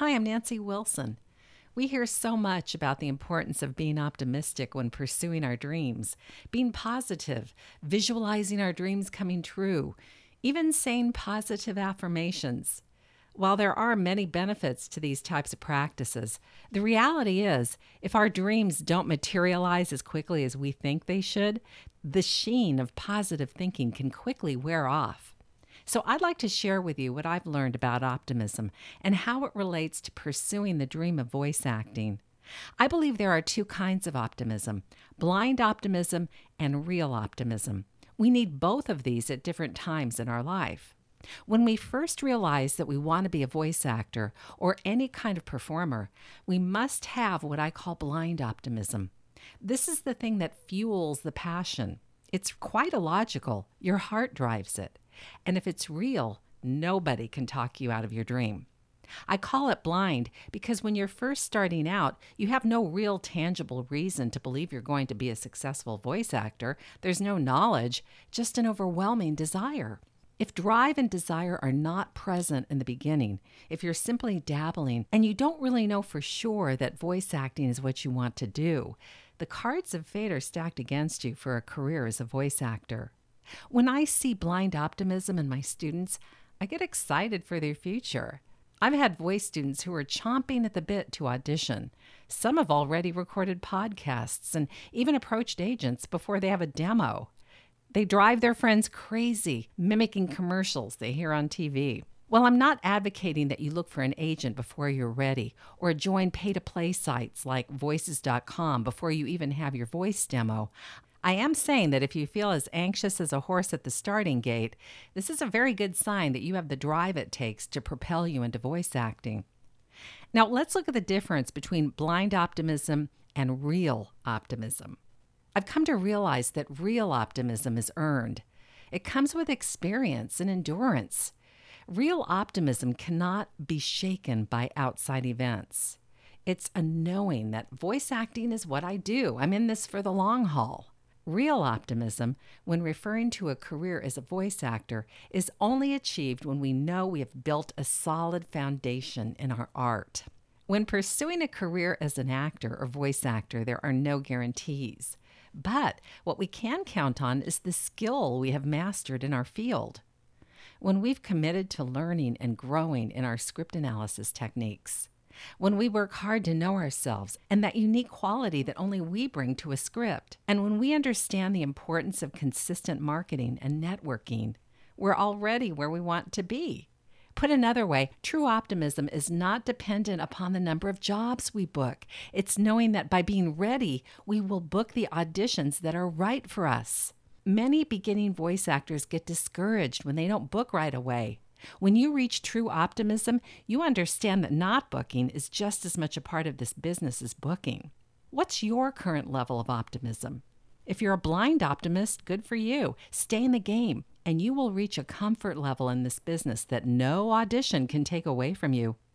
Hi, I'm Nancy Wilson. We hear so much about the importance of being optimistic when pursuing our dreams, being positive, visualizing our dreams coming true, even saying positive affirmations. While there are many benefits to these types of practices, the reality is if our dreams don't materialize as quickly as we think they should, the sheen of positive thinking can quickly wear off. So I'd like to share with you what I've learned about optimism and how it relates to pursuing the dream of voice acting. I believe there are two kinds of optimism, blind optimism and real optimism. We need both of these at different times in our life. When we first realize that we want to be a voice actor or any kind of performer, we must have what I call blind optimism. This is the thing that fuels the passion. It's quite illogical. Your heart drives it. And if it's real, nobody can talk you out of your dream. I call it blind because when you're first starting out, you have no real tangible reason to believe you're going to be a successful voice actor. There's no knowledge, just an overwhelming desire. If drive and desire are not present in the beginning, if you're simply dabbling and you don't really know for sure that voice acting is what you want to do, the cards of fate are stacked against you for a career as a voice actor. When I see blind optimism in my students, I get excited for their future. I've had voice students who are chomping at the bit to audition. Some have already recorded podcasts and even approached agents before they have a demo. They drive their friends crazy, mimicking commercials they hear on TV. Well, I'm not advocating that you look for an agent before you're ready or join pay-to-play sites like voices.com before you even have your voice demo. I am saying that if you feel as anxious as a horse at the starting gate, this is a very good sign that you have the drive it takes to propel you into voice acting. Now, let's look at the difference between blind optimism and real optimism. I've come to realize that real optimism is earned. It comes with experience and endurance. Real optimism cannot be shaken by outside events. It's a knowing that voice acting is what I do. I'm in this for the long haul. Real optimism, when referring to a career as a voice actor, is only achieved when we know we have built a solid foundation in our art. When pursuing a career as an actor or voice actor, there are no guarantees. But what we can count on is the skill we have mastered in our field. When we've committed to learning and growing in our script analysis techniques, when we work hard to know ourselves and that unique quality that only we bring to a script, and when we understand the importance of consistent marketing and networking, we're already where we want to be. Put another way, true optimism is not dependent upon the number of jobs we book. It's knowing that by being ready, we will book the auditions that are right for us. Many beginning voice actors get discouraged when they don't book right away. When you reach true optimism, you understand that not booking is just as much a part of this business as booking. What's your current level of optimism? If you're a blind optimist, good for you. Stay in the game, and you will reach a comfort level in this business that no audition can take away from you.